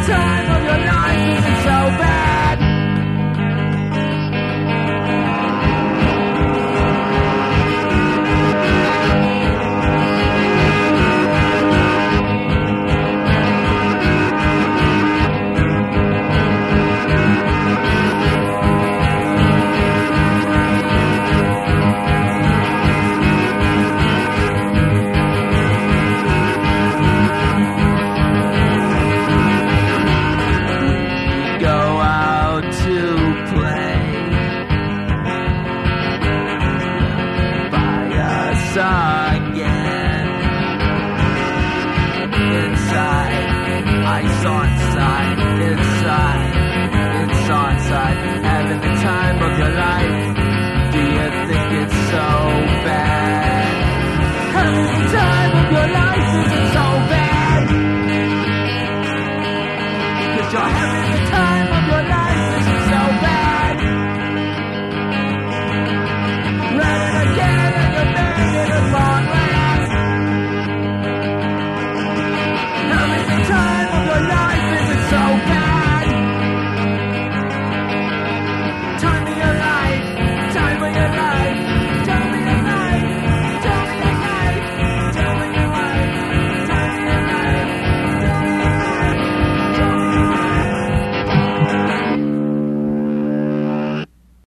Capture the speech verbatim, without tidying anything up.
time of your life isn't so bad. Again, inside, ice on side, inside, it's on side, having the time of your life. Do you think it's so bad? Having the time of your life isn't so bad, 'cause you're having